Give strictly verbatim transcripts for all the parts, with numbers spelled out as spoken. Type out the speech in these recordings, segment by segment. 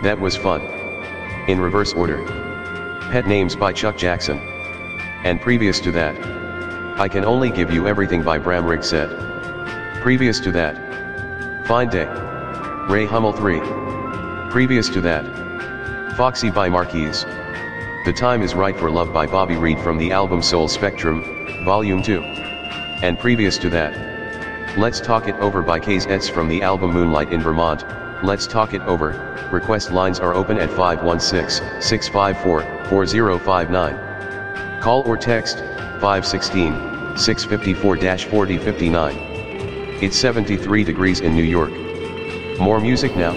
That was fun. In reverse order. Pet Names by Chuck Jackson. And previous to that, I Can Only Give You Everything by Bram Riggsed. Previous to that, Fine Day. Ray Hummel three. Previous to that, Foxy by Marquise. The Time Is Right for Love by Bobby Reed from the album Soul Spectrum, Volume two. And previous to that, Let's Talk It Over by Kaze Etz from the album Moonlight in Vermont. Let's Talk It Over. Request lines are open at five one six, six five four, four zero five nine. Call or text, five one six, six five four, four zero five nine. It's seventy-three degrees in New York. More music now.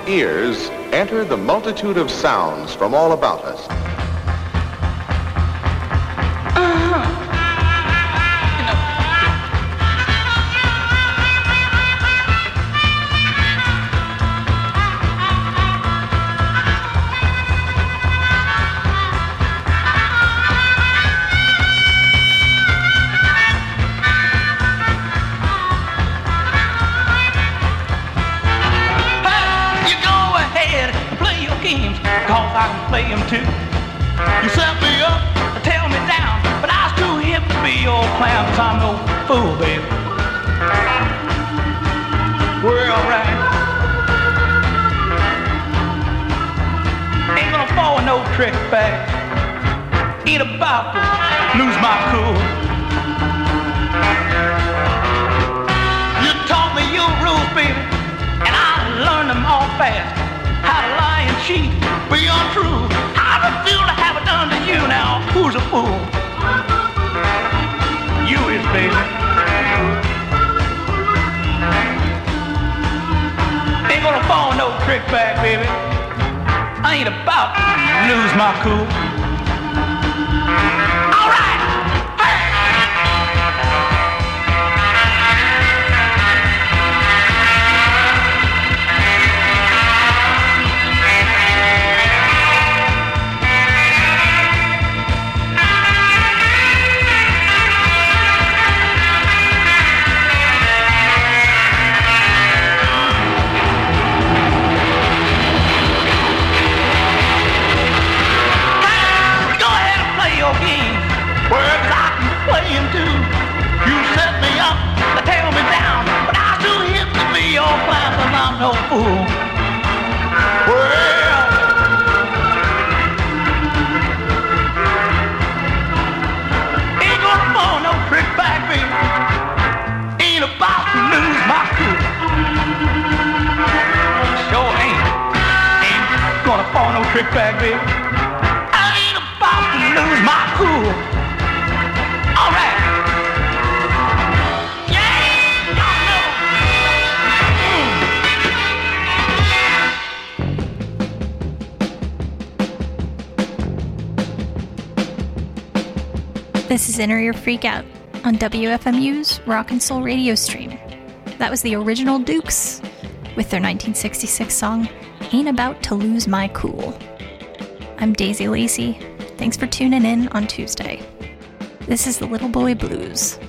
ears enter the multitude of sounds from all about us. Cause I can play them too. You set me up, tell me down, but I was too hip to be your clown, cause I'm no fool, baby. We're alright. Ain't gonna fall no trick back. Ain't about to lose my cool. You taught me your rules, baby, and I learned them all fast. How to lie and cheat, be untrue. How to feel to have it done to you now. Who's a fool? You is, baby. Ain't gonna fall no trick back, baby. I ain't about to lose my cool. All right. No fool. Well, ain't gonna fall no trick back, baby. Ain't about to lose my cool. Sure ain't. Ain't gonna fall no trick back, baby. I ain't about to lose my cool. All right. This is Inner Ear Freak Out on W F M U's Rock and Soul radio stream. That was the original Dukes with their nineteen sixty-six song, Ain't About to Lose My Cool. I'm Daisy Lacey. Thanks for tuning in on Tuesday. This is the Little Boy Blues.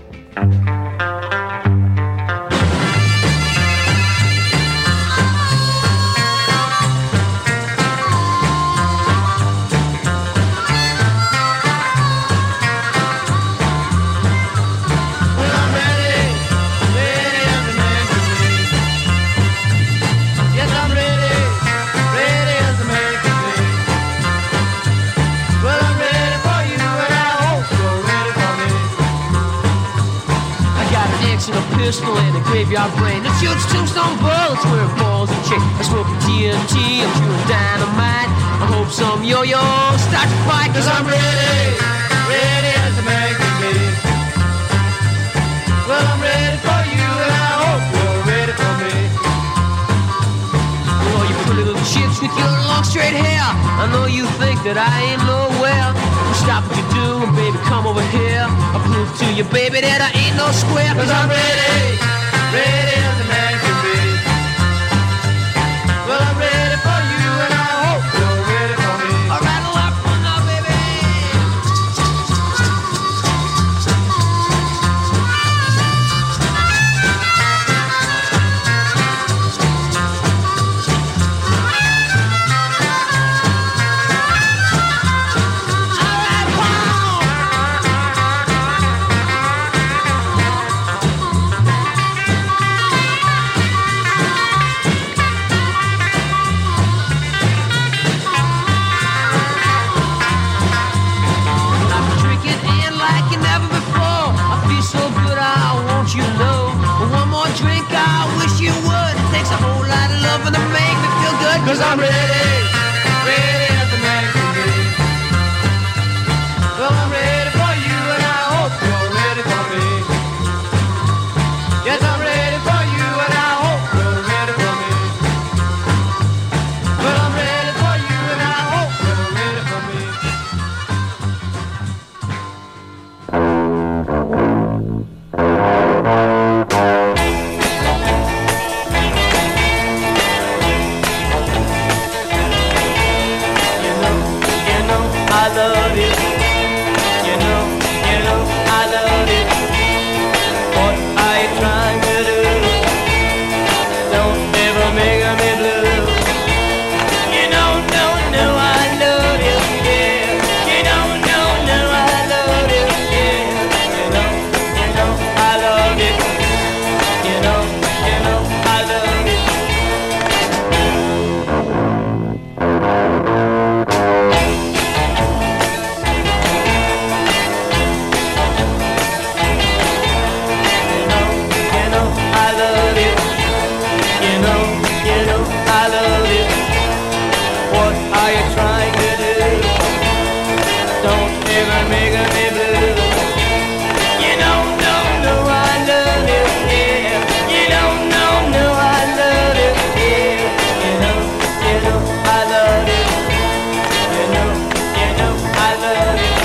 Pistol and a graveyard brain that shoots tombstone bullets where it falls and chain. I'm smoking T N T, I'm chewing dynamite. I hope some yo-yo start to fight, cause I'm ready, ready as a man can be. Well, I'm ready for you and I hope you're ready for me. Oh, you pretty little chicks with your long straight hair, I know you think that I ain't nowhere. Stop what you do and baby come over here. I'll prove to you baby that I ain't no square. Cause I'm ready, ready as a man can be. Well I'm ready for you and I hope you're ready for me. I'll rattle up one now baby. Cause I'm ready, ready as a man can be. Well, I'm ready for you and I hope you're ready for me. Yes, I'm ready for you and I hope you're ready for me. me blue. You don't know, no, I love you, yeah. You don't know, no, I love you, yeah. You know, you know, I love you. You know, you know, I love you.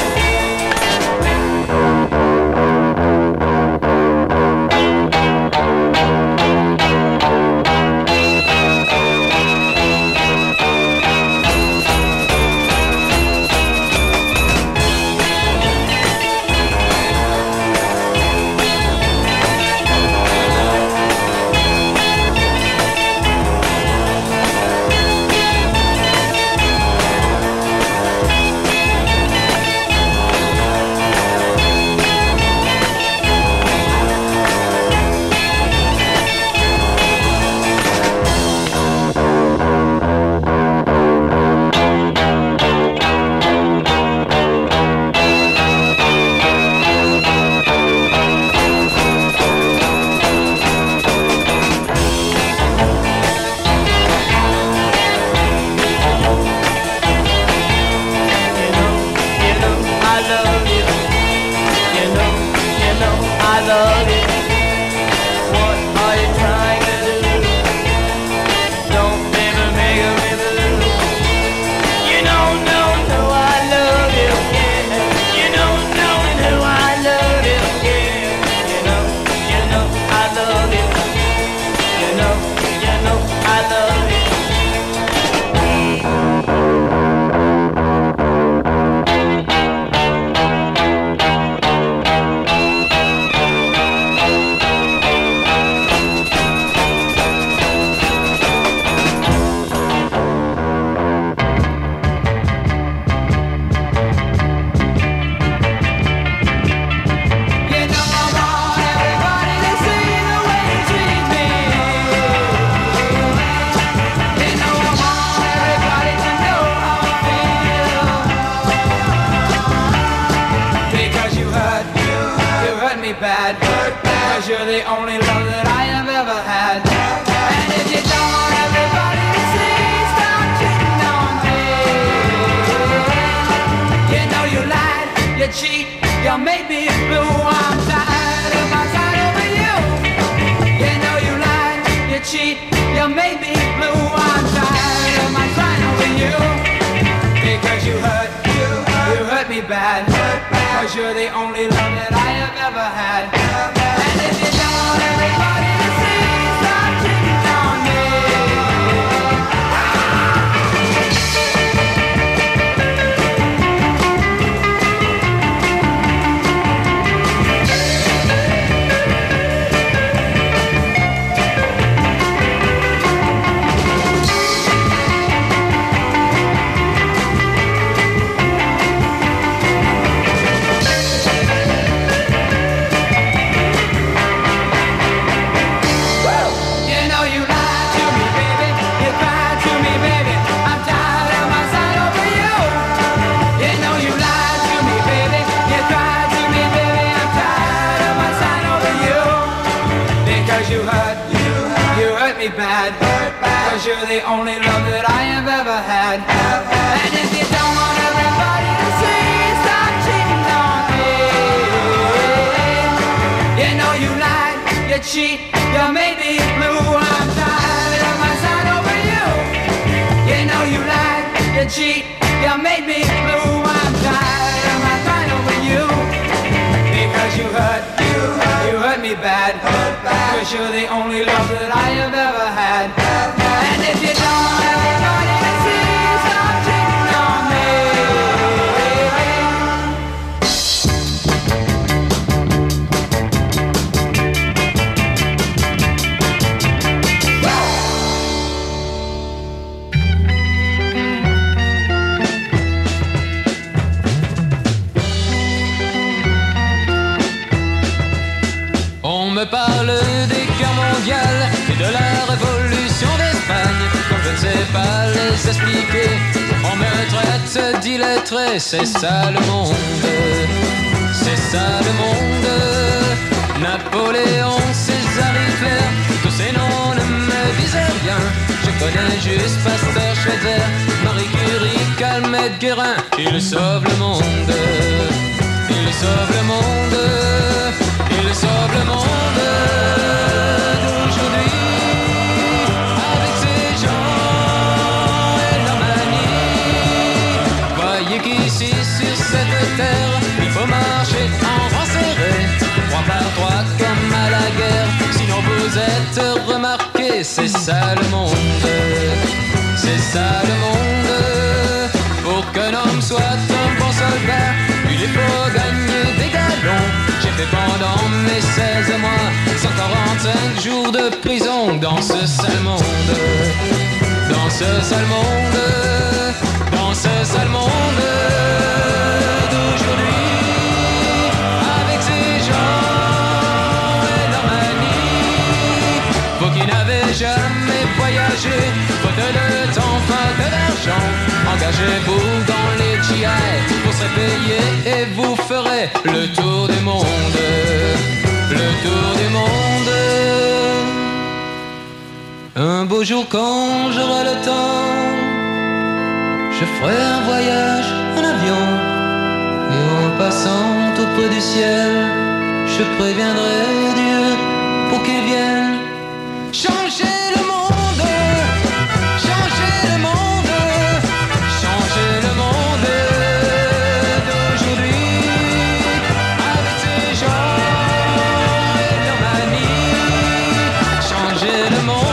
C'est ça le monde, c'est ça le monde. Napoléon, César, Hitler, tous ces noms ne me disaient rien. Je connais juste Pasteur, Schweitzer, Marie Curie, Calmette, Guérin. Ils sauvent le monde, ce sale monde, dans ce sale monde, dans ce sale monde d'aujourd'hui, avec ces gens et leur manie. Vous qui n'avez jamais voyagé, faute de temps, faute d'argent, engagez-vous dans les G I pour se payer et vous ferez le tour du monde, le tour du monde. Un beau jour quand j'aurai le temps, je ferai un voyage en avion, et en passant auprès du ciel, je préviendrai Dieu pour qu'il vienne changer le monde, changer le monde, changer le monde d'aujourd'hui, avec ces gens et leur manie, changer le monde.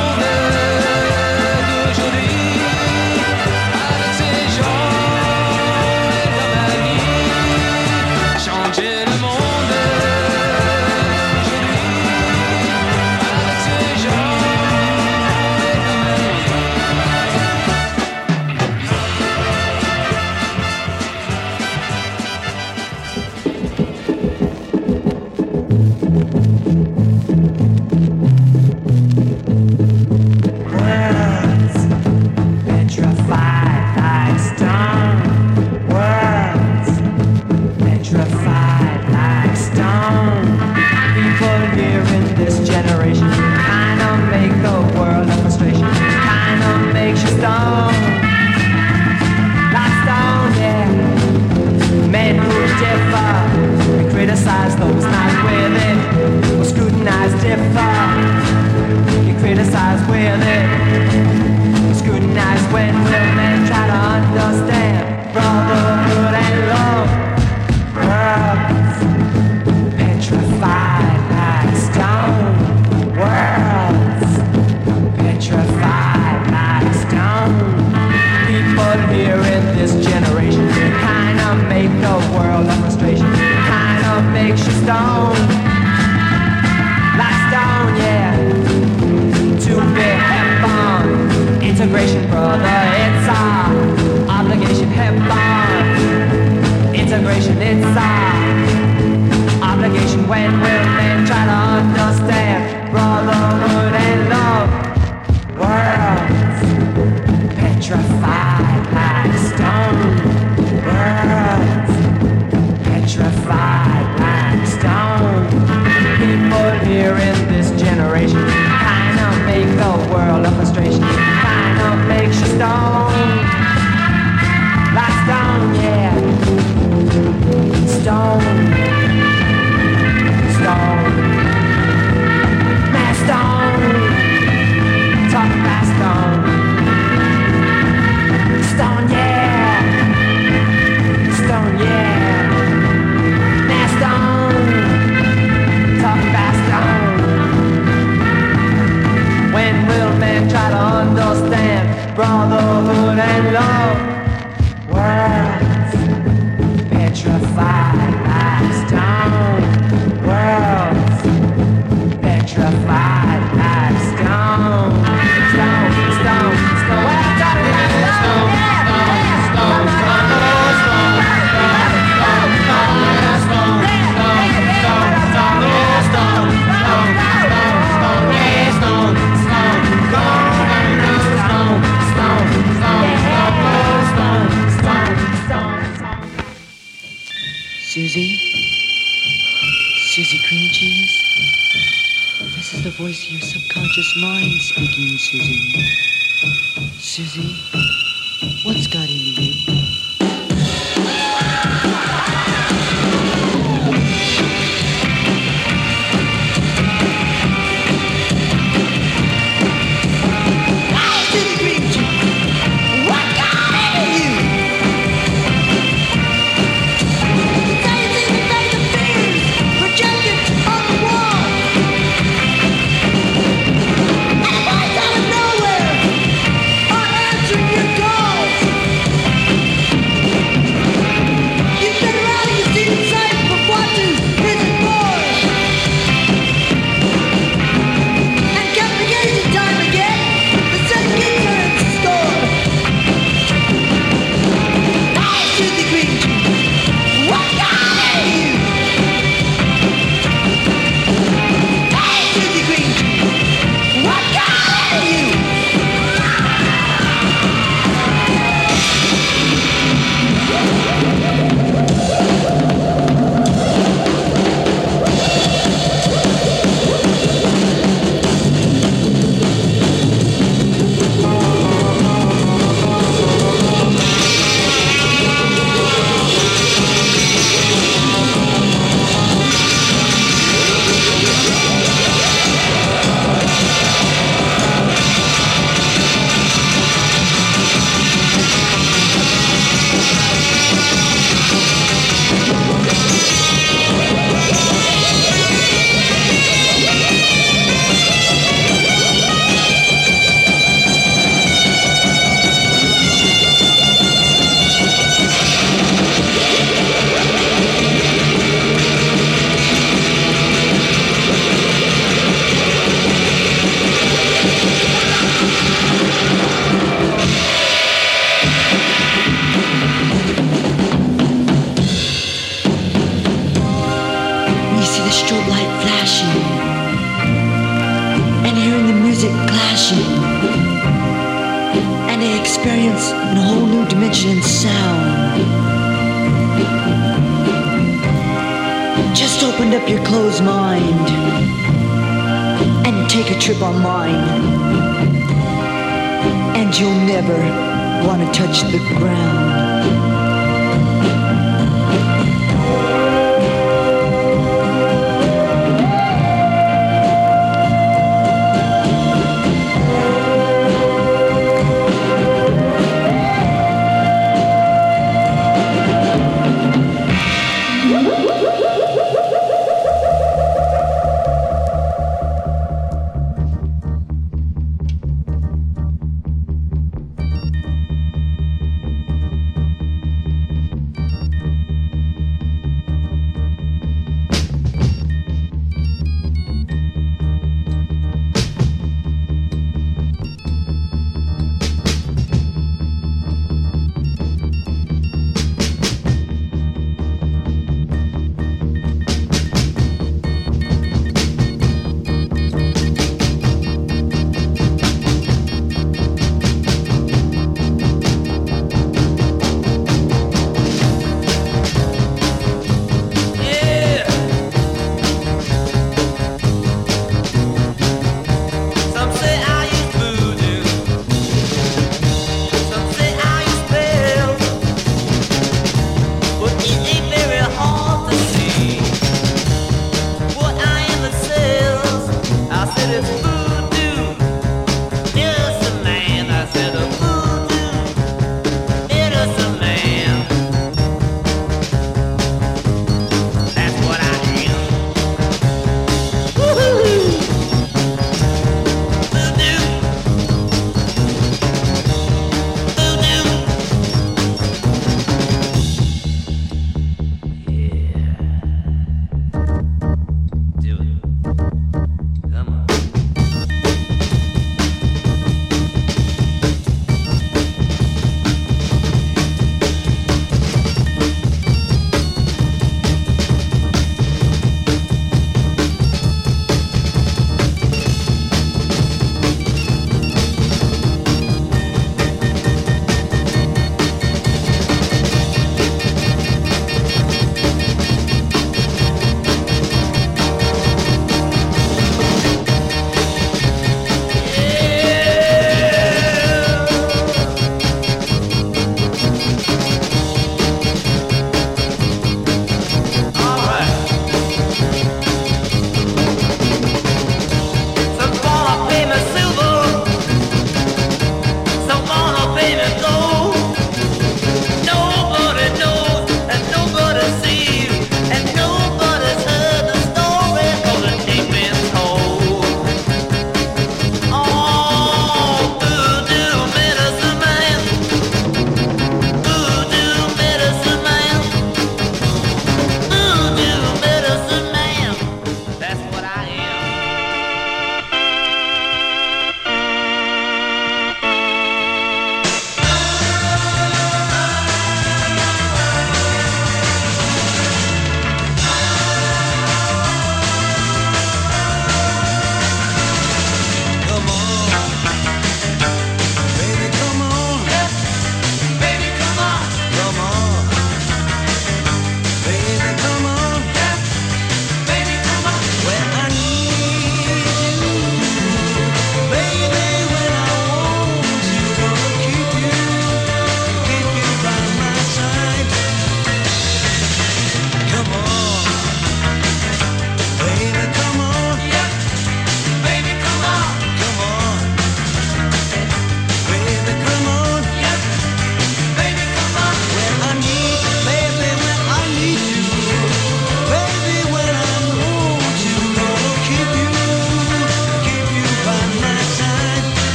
Susie? Susie Cream Cheese? This is the voice of your subconscious mind speaking, Susie. Susie, what's got into you? Answering your calls. You better the strobe light flashing and hearing the music clashing, and they experience a whole new dimension in sound. Just open up your closed mind and take a trip on mine, and you'll never want to touch the ground.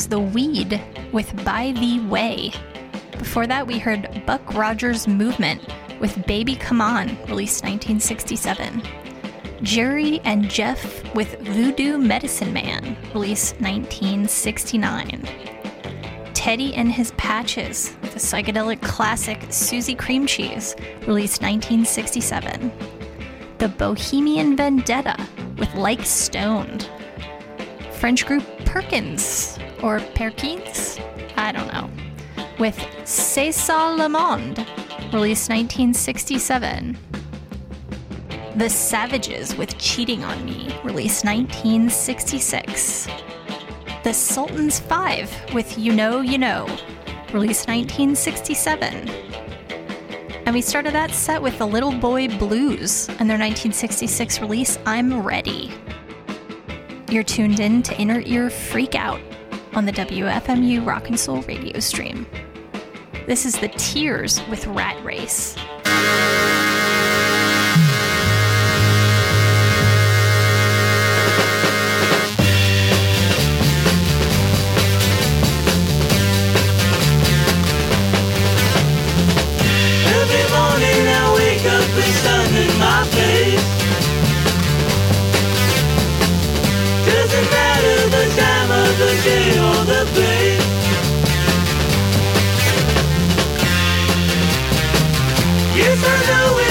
was The Weed with By Thee Way. Before that, we heard Buck Rogers Movement with Baby Come On, released nineteen sixty-seven. Jerry and Jeff with Voodoo Medicine Man, released nineteen sixty-nine. Teddy and His Patches with the psychedelic classic Susie Cream Cheese, released nineteen sixty-seven. The Bohemian Vendetta with Like Stoned. French group Perkins, or Perkins? I don't know. With C'est ça le monde, released nineteen sixty-seven. The Savages with Cheating on Me, released nineteen sixty-six. The Sultans Five with You Know, You Know, released nineteen sixty-seven. And we started that set with the Little Boy Blues and their nineteen sixty-six release, I'm Ready. You're tuned in to Inner Ear Freak Out on the W F M U Rock and Soul radio stream. This is The Tears with Rat Race. Every morning I wake up with sun in my face. Doesn't matter the time of the day or the place. Yes, I know it.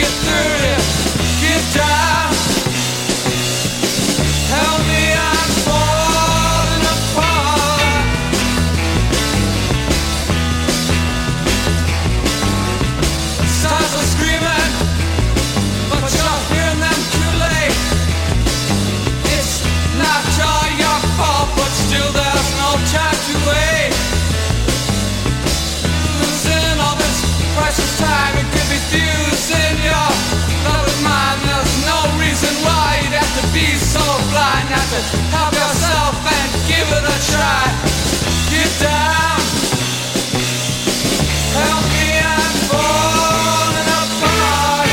get through this. Get down. Help me, I'm falling apart. The stars are screaming, but you're hearing them too late. It's not all your fault, but still there's no time to wait. Losing all this precious time, it could be fusing your love with mine. There's no reason why you'd have to be so blind not to help yourself and give it a try. Get down. Help me, I'm falling apart.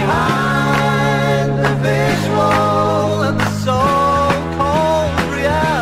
Behind the visual and the so-called reality.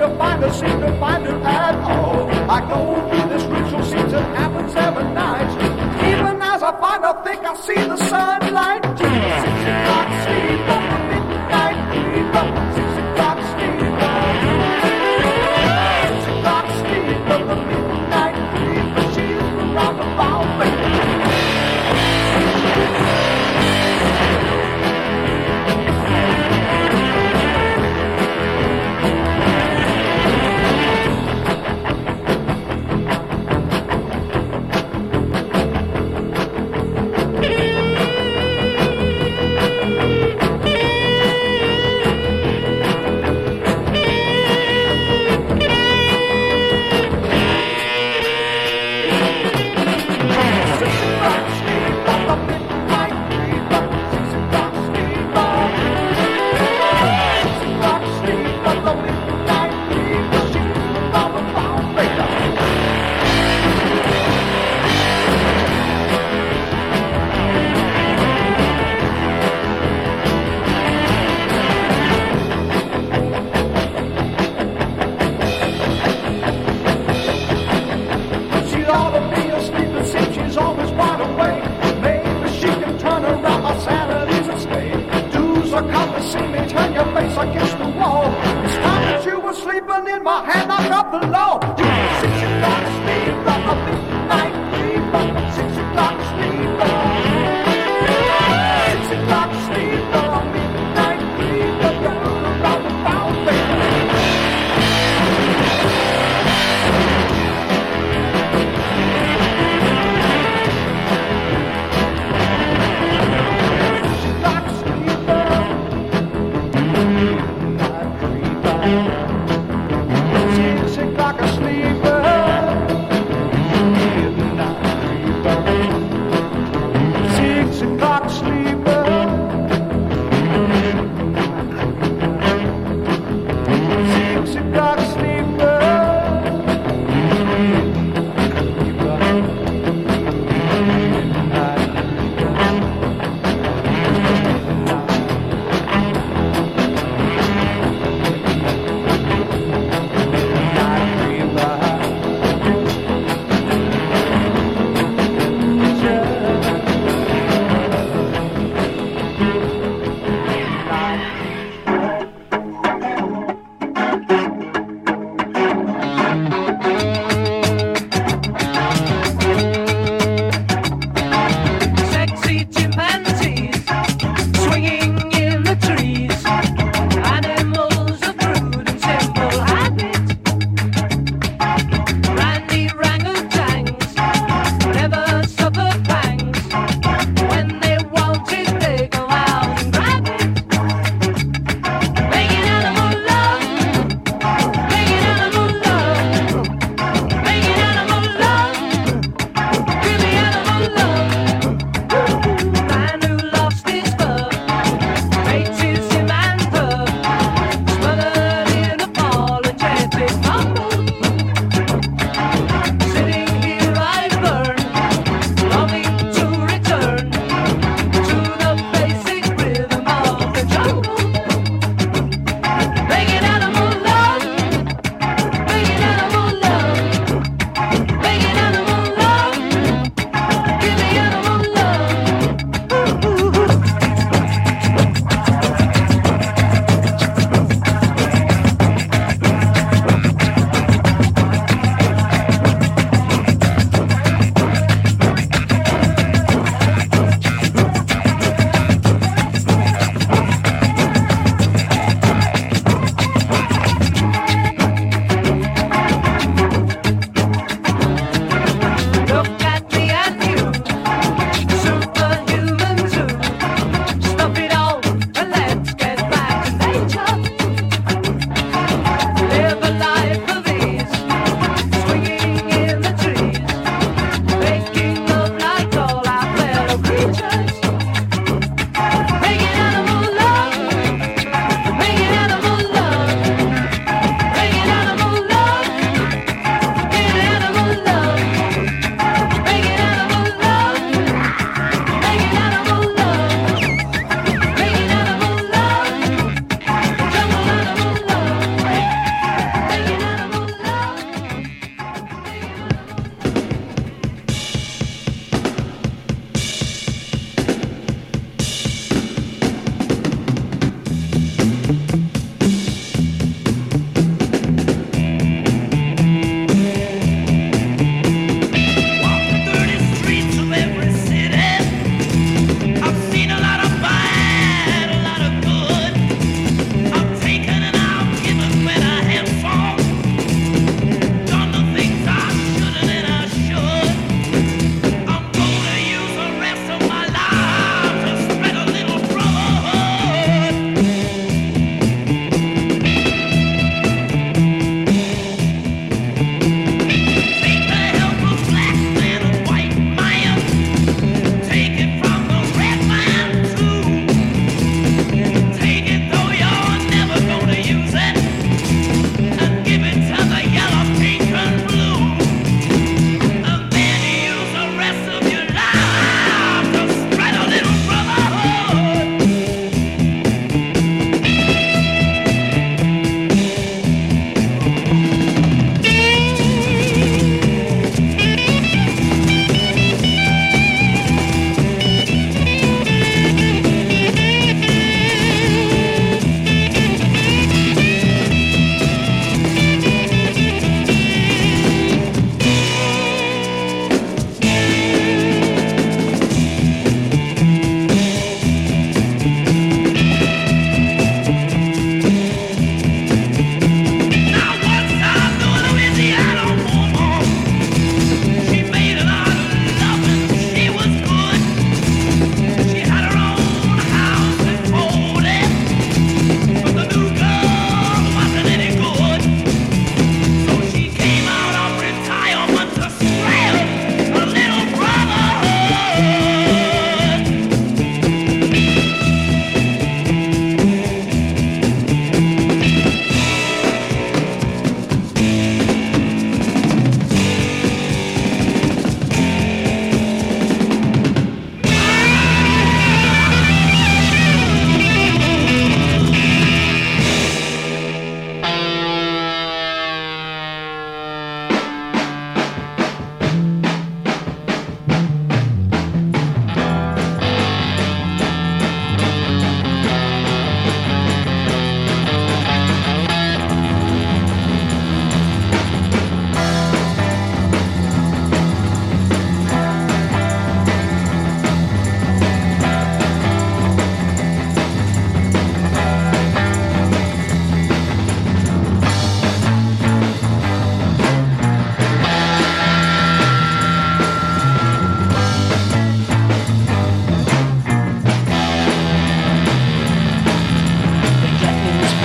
to find her, seem to find her at all. I go through this ritual, seems it happens every night. Even as I find her, think I see the sunlight. Six o'clock sleep on the midnight fever. Six o'clock sleep on Six o'clock sleep on the midnight fever. She's the roundabout baby. Six o'clock a sleeper.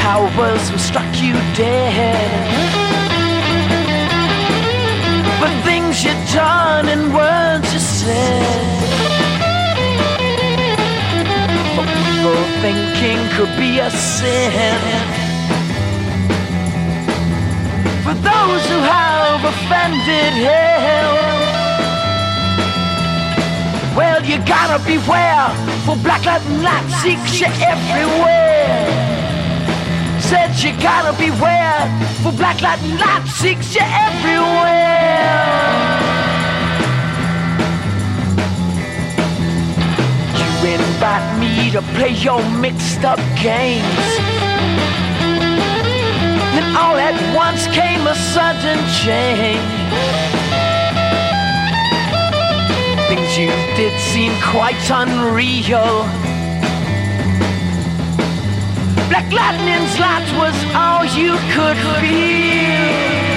powers will struck you dead for things you done and words you said. For evil thinking could be a sin. For those who have offended hell, well, you gotta beware, for black Latin light seeks you everywhere. Said you gotta beware, for black Latin light seeks you everywhere. You invite me to play your mixed up games, then all at once came a sudden change. Things you did seem quite unreal. Black lightning's light was all you could feel.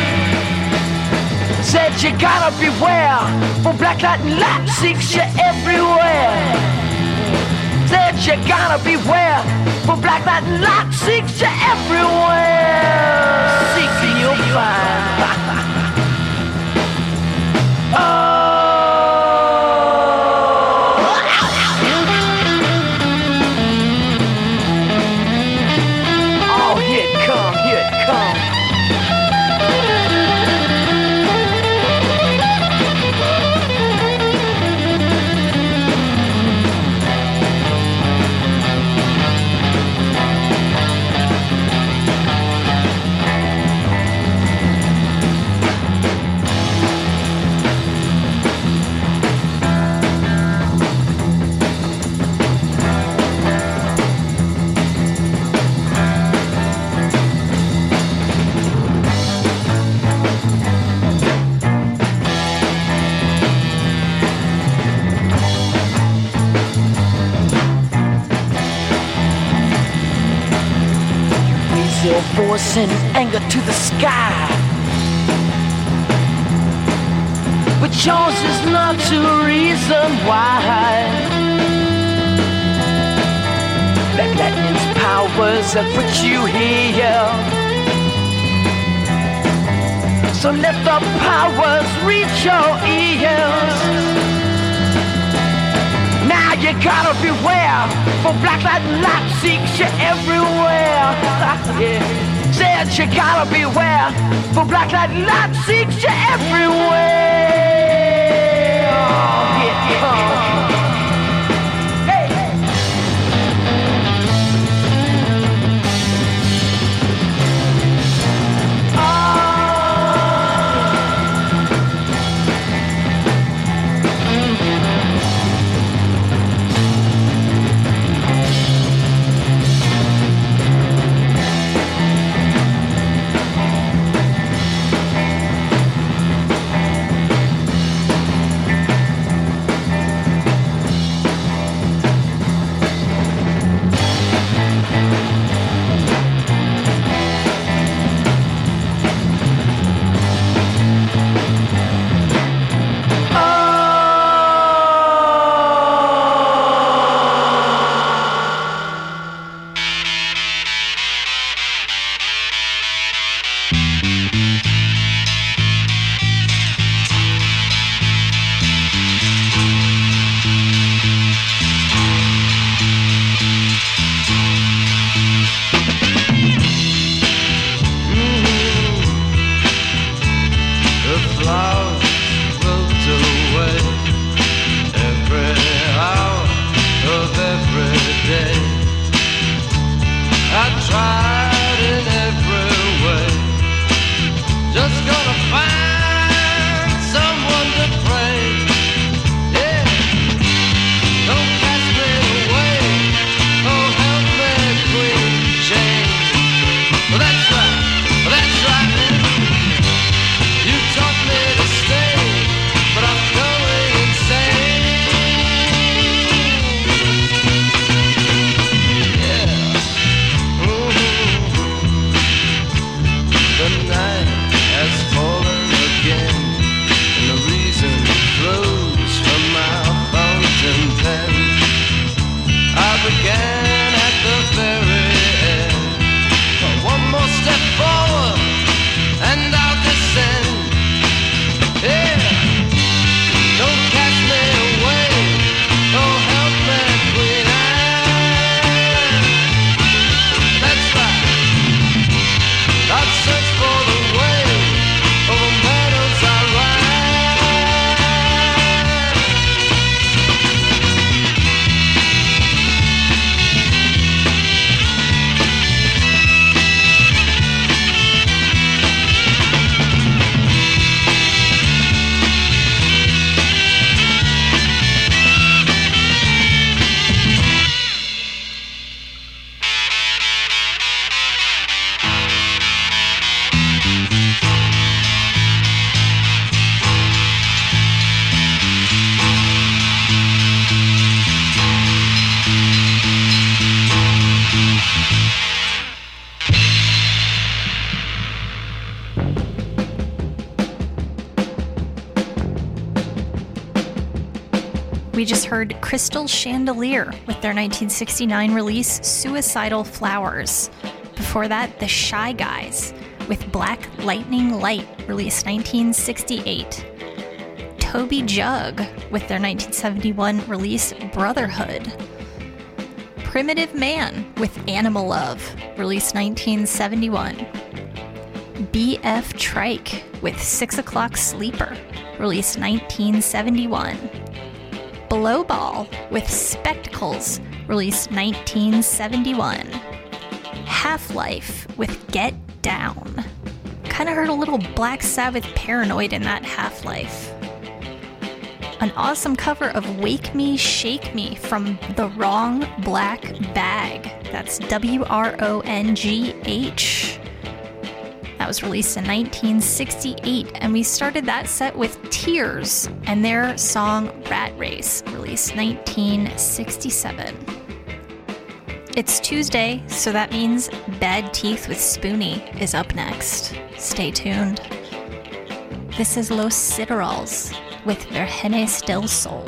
Said you gotta beware, for black lightning light seeks you everywhere. Said you gotta beware, for black lightning light seeks you everywhere. Seeking you'll find. Oh. Force and anger to the sky, but yours is not to reason why. Black lightning's powers have put you here, so let the powers reach your ears. Now you gotta beware, for black lightning light seeks you everywhere. Yeah. Said you gotta beware, for black lightning light seeks you everywhere. Oh, yeah, yeah. We just heard Crystal Chandelier with their nineteen sixty-nine release Suicidal Flowers. Before that, The Shy Guys with Black Lightning Light, released nineteen sixty-eight. Toby Jug with their nineteen seventy-one release Brotherhood. Primitive Man with Animal Love, released nineteen seventy-one. B F Trike with Six O'Clock Sleeper, released nineteen seventy-one. Blowball with Spectacles, released nineteen seventy-one. Half-Life with Get Down. Kind of heard a little Black Sabbath Paranoid in that Half-Life. An awesome cover of Wake Me, Shake Me from The Wrong Black Bag. That's W R O N G H. That was released in nineteen sixty-eight, and we started that set with Tears and their song Rat Race, released nineteen sixty-seven. It's Tuesday, so that means Bad Teeth with Spoonie is up next. Stay tuned. This is Los Siderals with Virgenes del Sol.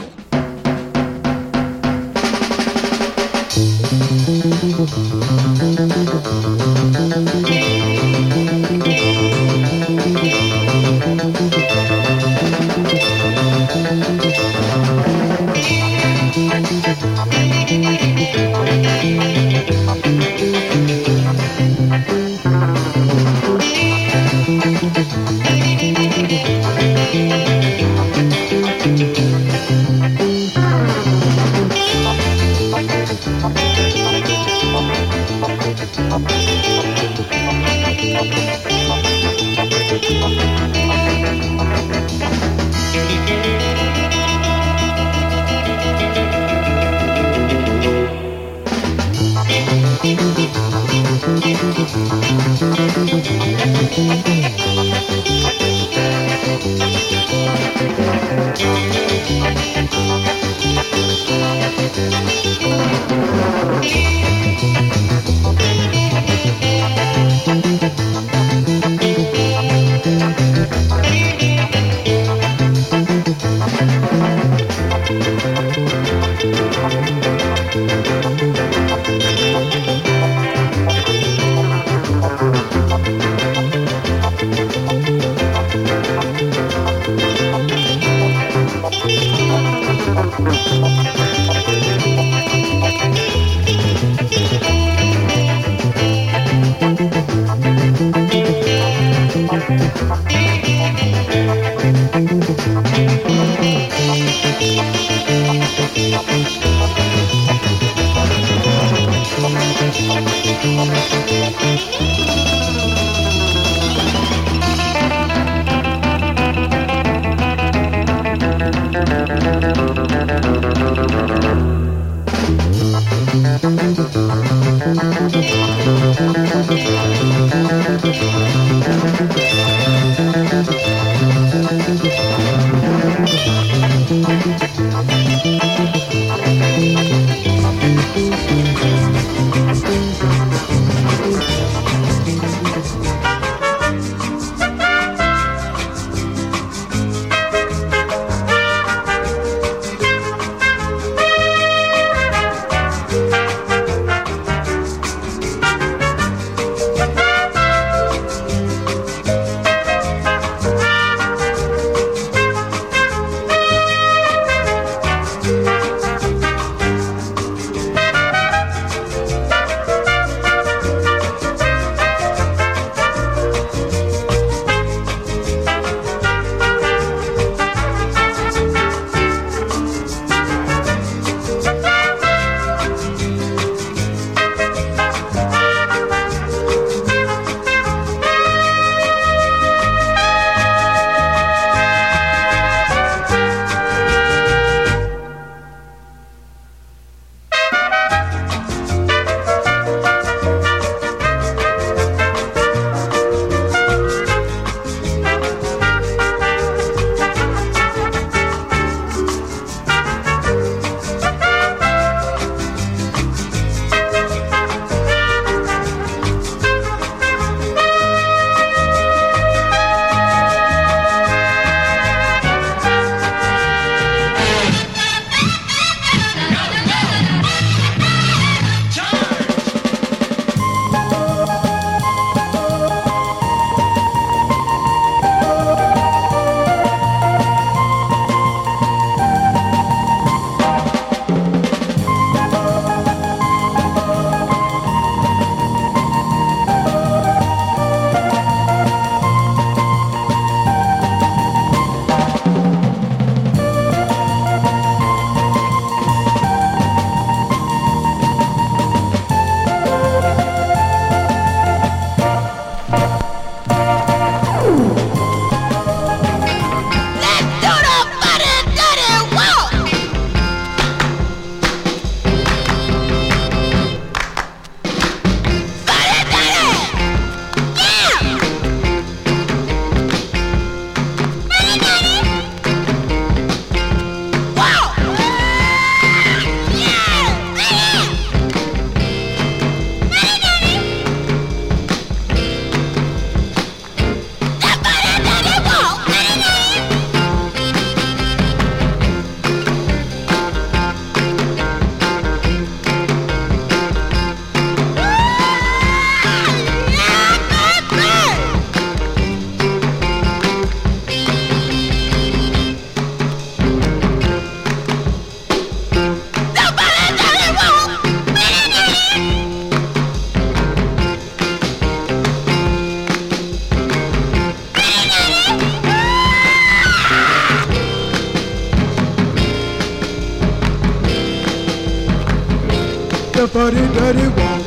footy dirty walk.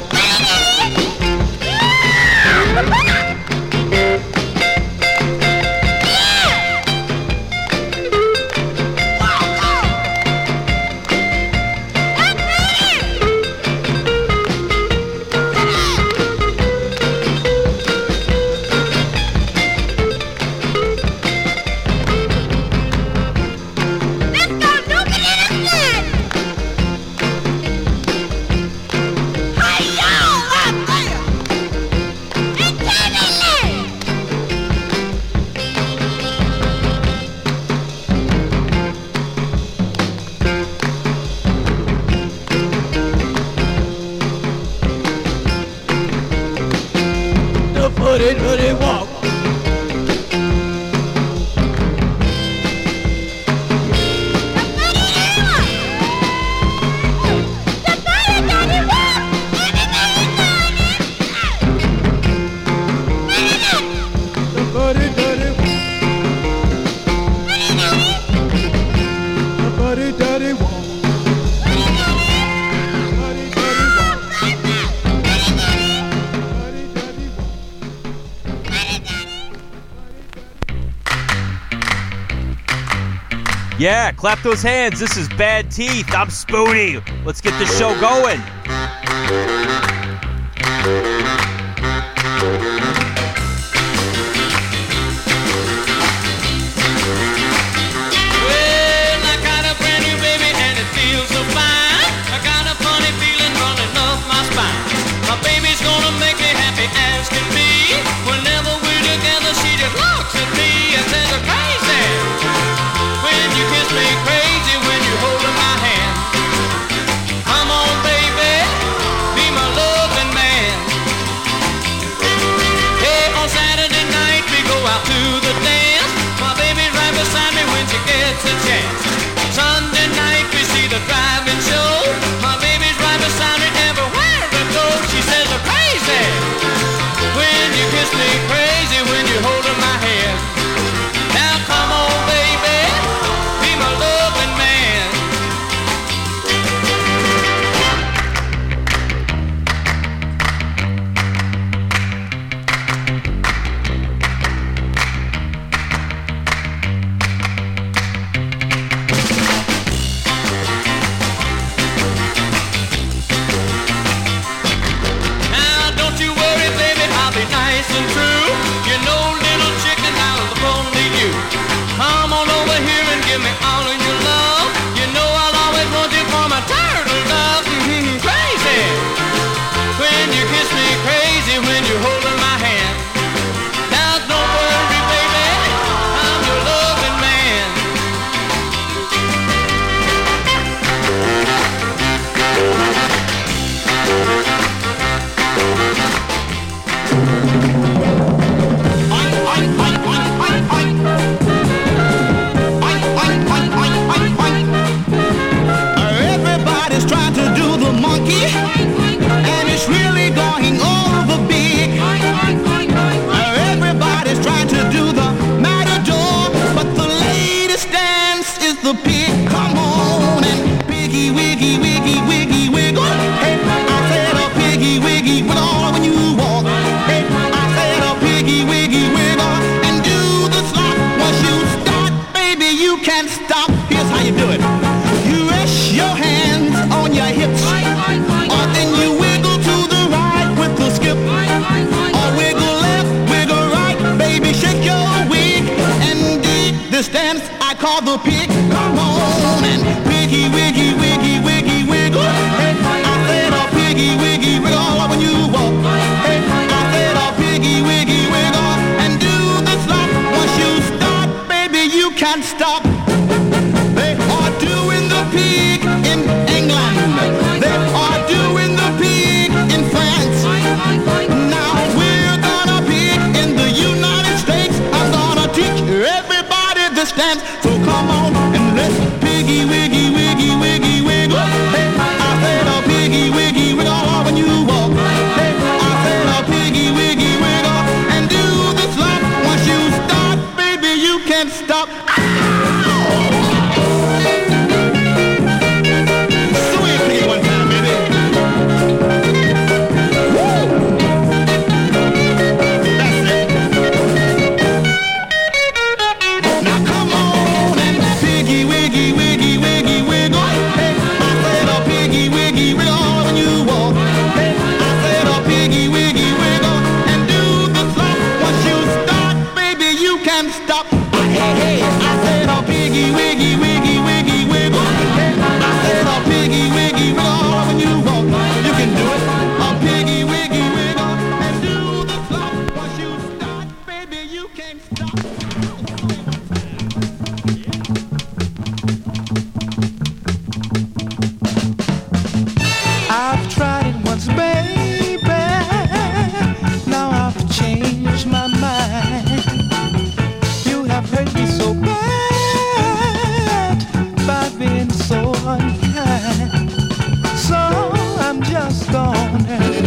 Yeah, clap those hands. This is Bad Teeth. I'm Spoonie. Let's get this show going. Well, I got a brand new baby and it feels so fine. I got a funny feeling running up my spine. My baby's gonna make me happy as can be. Whenever we're together, she just looks at me and says, crazy. When you kiss me, crazy when you hold in my hand. Come on, baby, be my loving man. Hey, on Saturday night we go out to the dance. My baby's right beside me when she gets a chance. Sunday night we see the driving show. My baby's right beside me everywhere I go. She says, I'm crazy when you kiss me, crazy when you hold in my hand. Now come on, baby, be my loving man. Now don't you worry, baby, I'll be nice and true. You know, little chicken, I'll look only you. Come on over here and give me all of your love. You know I'll always want you for my turtle love. Mm-hmm, crazy when you kiss me, crazy when you hold in my hand. Now don't worry, baby, I'm your loving man. Everybody's trying to do the monkey, and it's really going over big. Everybody's trying to do the matador, but the latest dance is the pig. Come on and piggy wiggy wiggy wiggy wiggle. Hey, I said a piggy wiggy wiggle when you walk. Hey, I said a piggy wiggy wiggle and do the slop. Once you start, baby, you can't stop. Here's how you do it. You rest your hands on your hips, or then you wiggle to the right with the skip, or wiggle left, wiggle right, baby, shake your wig and dig this dance I call the pig. Come on and piggy wiggy wiggy wiggy wiggle. Hey, I said a piggy wiggy wiggle when you walk. Hey, I said a piggy wiggy wiggle and do the slop. Once you start, baby, you can't stop. They are doing the pig in England. They are doing the pig in France. Now we're gonna pig in the United States. I'm gonna teach everybody this dance. So come on and let's piggy wiggy wiggy wiggy wiggle. Hey, I said a piggy wiggy wiggle. 'cause baby, now I've changed my mind. You have hurt me so bad by being so unkind. So I'm just gonna